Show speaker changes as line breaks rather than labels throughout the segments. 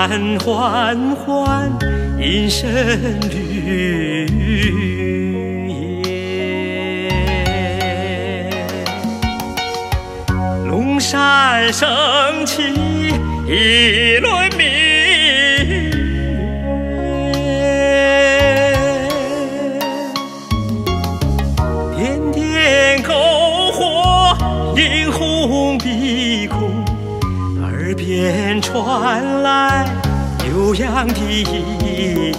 缓缓阴深绿叶，龙山升起一轮明月，点点篝火映红鼻孔，耳边传来悠扬的音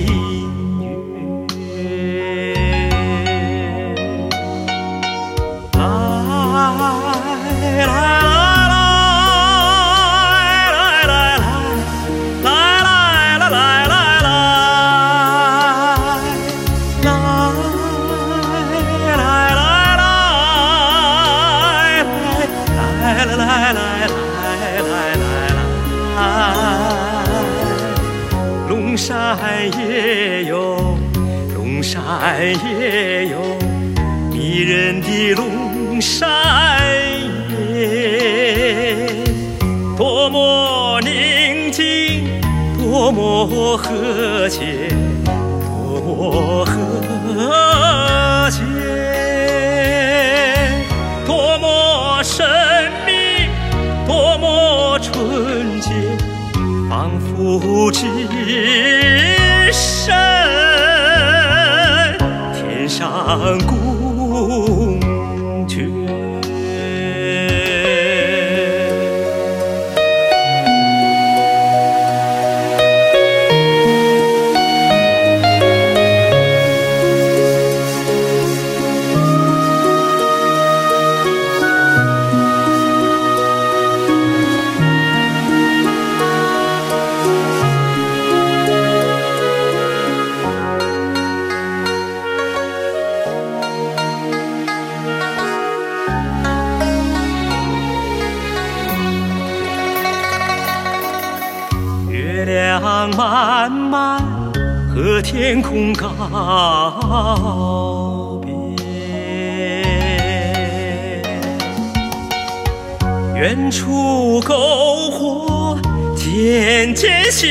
乐。来来龙山也有，龙山也有迷人的龙山夜，多么宁静，多么和谐，多么和谐，多么神秘，多么纯洁，仿佛置身天上宫阙。月亮漫漫和天空告别，远处篝火渐渐熄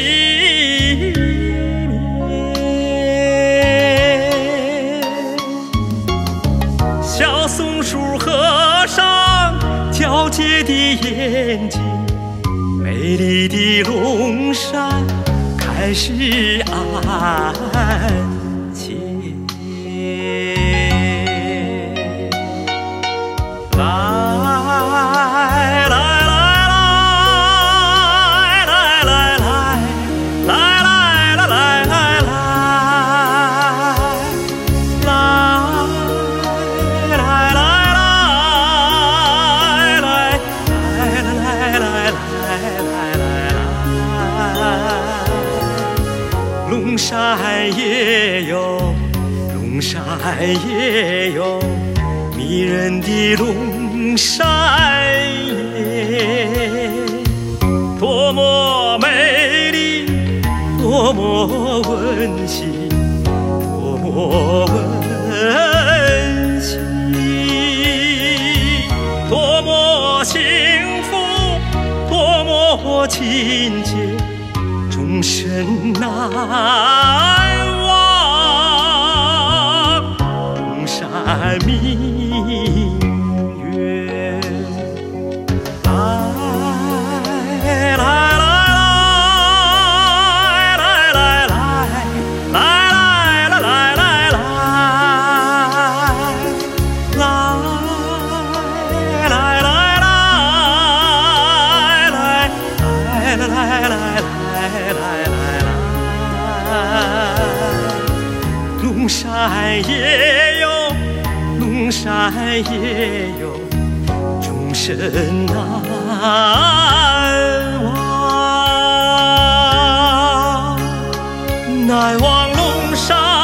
灭，小松鼠和尚皎洁的眼睛，美丽的龙山开始安歇。来来来来来来来来来来来龙山也有，龙山也有迷人的龙山夜，多么美丽，多么温馨，多么温馨，多么幸福，多么亲切，终身难忘龙山明月。来来来来来来来来来来龙山也有，龙山也有，终身难忘，难忘龙山。